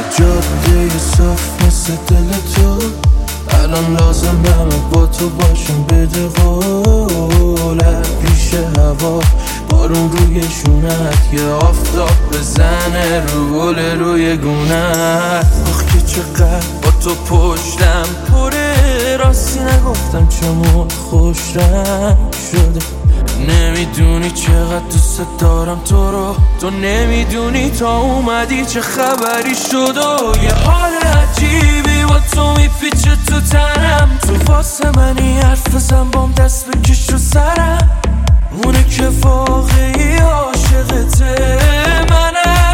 جاده صاف مثل دل تو، الان لازمه با تو باشم. بده قوله پیش هوا بارون روی شونت، یه آفتاب بزنه رو گل روی گونت. آخ که چقدر با تو پشتم پره، راستی نگفتم چمون خوش رنگ شده. نمیدونی چقدر دوست دارم تو رو، تو نمیدونی تا اومدی چه خبری شد. و یه حال عجیبی با تو میپیچه تو تنم، تو واسه منی حرف بزن بام دست بکش رو سرم. اونه که واقعی عاشقته منم.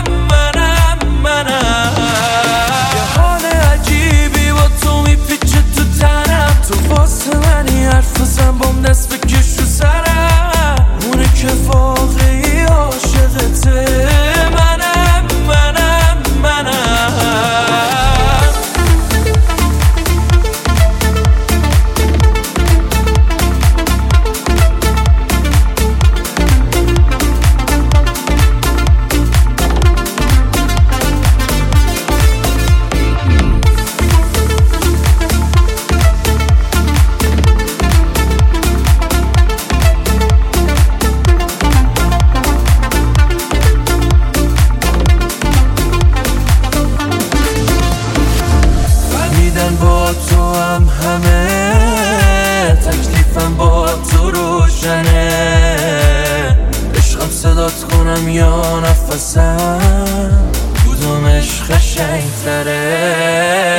یه حال عجیبی با تو میپیچه تو تنم، تو واسه منی حرف بزن بام دست بکش رو سرم. اونه که واقعی عاشقته منم. با تو هم همه تکلیفم با تو روشنه. عشقم صدات کنم یا نفسم، کدومش قشنگ‌تره؟